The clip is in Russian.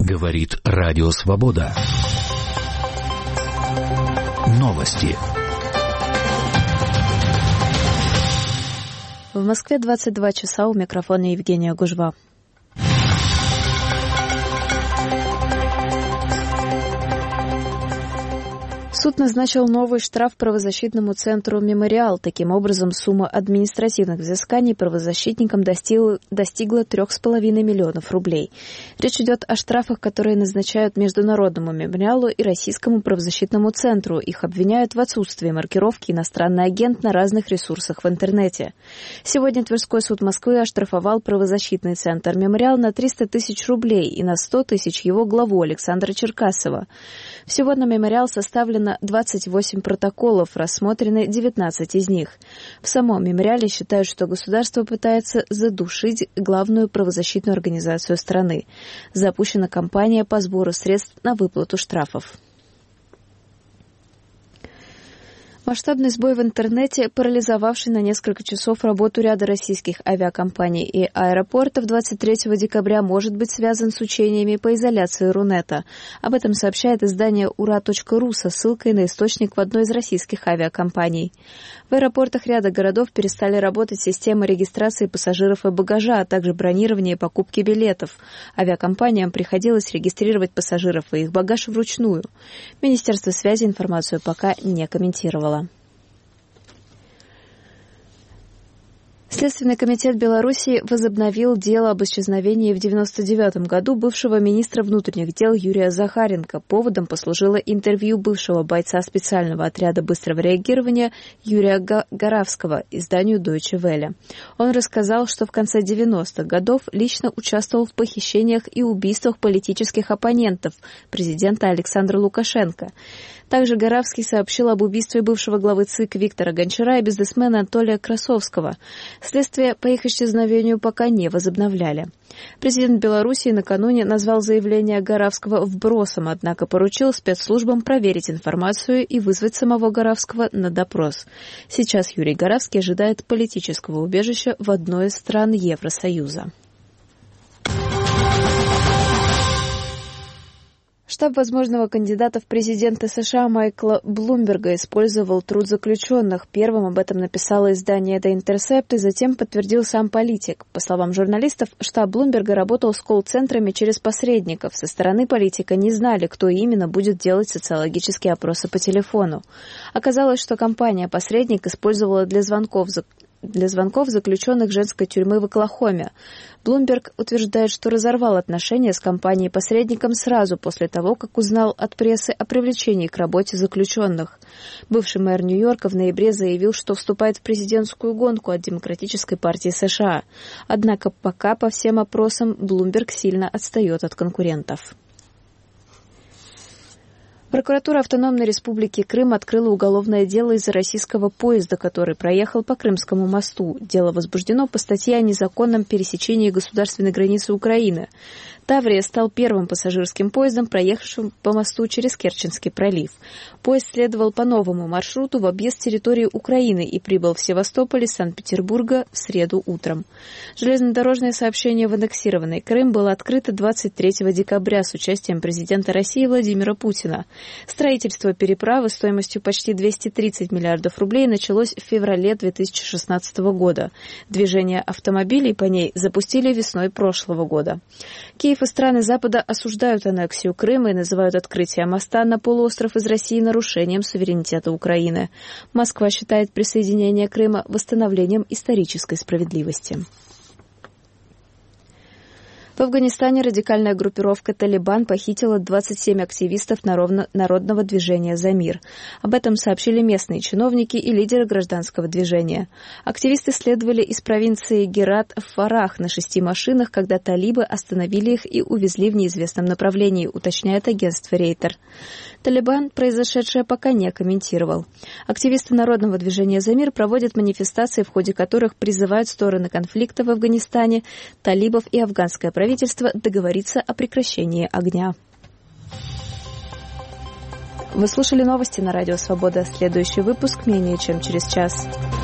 Говорит Радио Свобода. Новости. В Москве 22 часа, у микрофона Евгения Гужва. Суд назначил новый штраф правозащитному центру «Мемориал». Таким образом, сумма административных взысканий правозащитникам достигла 3,5 миллионов рублей. Речь идет о штрафах, которые назначают Международному мемориалу и Российскому правозащитному центру. Их обвиняют в отсутствии маркировки «Иностранный агент» на разных ресурсах в интернете. Сегодня Тверской суд Москвы оштрафовал правозащитный центр «Мемориал» на 300 тысяч рублей и на 100 тысяч его главу Александра Черкасова. Всего на «Мемориал» составлено 28 протоколов, рассмотрены 19 из них. В самом «Мемориале» считают, что государство пытается задушить главную правозащитную организацию страны. Запущена кампания по сбору средств на выплату штрафов. Масштабный сбой в интернете, парализовавший на несколько часов работу ряда российских авиакомпаний и аэропортов, 23 декабря может быть связан с учениями по изоляции Рунета. Об этом сообщает издание ура.ру со ссылкой на источник в одной из российских авиакомпаний. В аэропортах ряда городов перестали работать системы регистрации пассажиров и багажа, а также бронирования и покупки билетов. Авиакомпаниям приходилось регистрировать пассажиров и их багаж вручную. Министерство связи информацию пока не комментировало. Следственный комитет Белоруссии возобновил дело об исчезновении в 1999 году бывшего министра внутренних дел Юрия Захаренко. Поводом послужило интервью бывшего бойца специального отряда быстрого реагирования Юрия Горавского изданию Deutsche Welle. Он рассказал, что в конце 90-х годов лично участвовал в похищениях и убийствах политических оппонентов президента Александра Лукашенко. Также Горавский сообщил об убийстве бывшего главы ЦИК Виктора Гончара и бизнесмена Анатолия Красовского. Следствие по их исчезновению пока не возобновляли. Президент Белоруссии накануне назвал заявление Горавского вбросом, однако поручил спецслужбам проверить информацию и вызвать самого Горавского на допрос. Сейчас Юрий Горавский ожидает политического убежища в одной из стран Евросоюза. Штаб возможного кандидата в президенты США Майкла Блумберга использовал труд заключенных. Первым об этом написало издание The Intercept и затем подтвердил сам политик. По словам журналистов, штаб Блумберга работал с колл-центрами через посредников. Со стороны политика не знали, кто именно будет делать социологические опросы по телефону. Оказалось, что компания-посредник использовала для звонков заключенных женской тюрьмы в Оклахоме. Блумберг утверждает, что разорвал отношения с компанией-посредником сразу после того, как узнал от прессы о привлечении к работе заключенных. Бывший мэр Нью-Йорка в ноябре заявил, что вступает в президентскую гонку от Демократической партии США. Однако пока по всем опросам Блумберг сильно отстает от конкурентов. Прокуратура Автономной Республики Крым открыла уголовное дело из-за российского поезда, который проехал по Крымскому мосту. Дело возбуждено по статье о незаконном пересечении государственной границы Украины. Таврия стал первым пассажирским поездом, проехавшим по мосту через Керченский пролив. Поезд следовал по новому маршруту в объезд территории Украины и прибыл в Севастополь из Санкт-Петербурга в среду утром. Железнодорожное сообщение в аннексированный Крым было открыто 23 декабря с участием президента России Владимира Путина. Строительство переправы стоимостью почти 230 миллиардов рублей началось в феврале 2016 года. Движение автомобилей по ней запустили весной прошлого года. Киев и страны Запада осуждают аннексию Крыма и называют открытие моста на полуостров из России нарушением суверенитета Украины. Москва считает присоединение Крыма восстановлением исторической справедливости. В Афганистане радикальная группировка «Талибан» похитила 27 активистов народного движения «За мир». Об этом сообщили местные чиновники и лидеры гражданского движения. Активисты следовали из провинции Герат в Фарах на 6 машинах, когда талибы остановили их и увезли в неизвестном направлении, уточняет агентство Рейтер. Талибан произошедшее пока не комментировал. Активисты народного движения «За мир» проводят манифестации, в ходе которых призывают стороны конфликта в Афганистане, талибов и афганское правительство договориться о прекращении огня. Вы слушали новости на Радио Свобода. Следующий выпуск менее чем через час.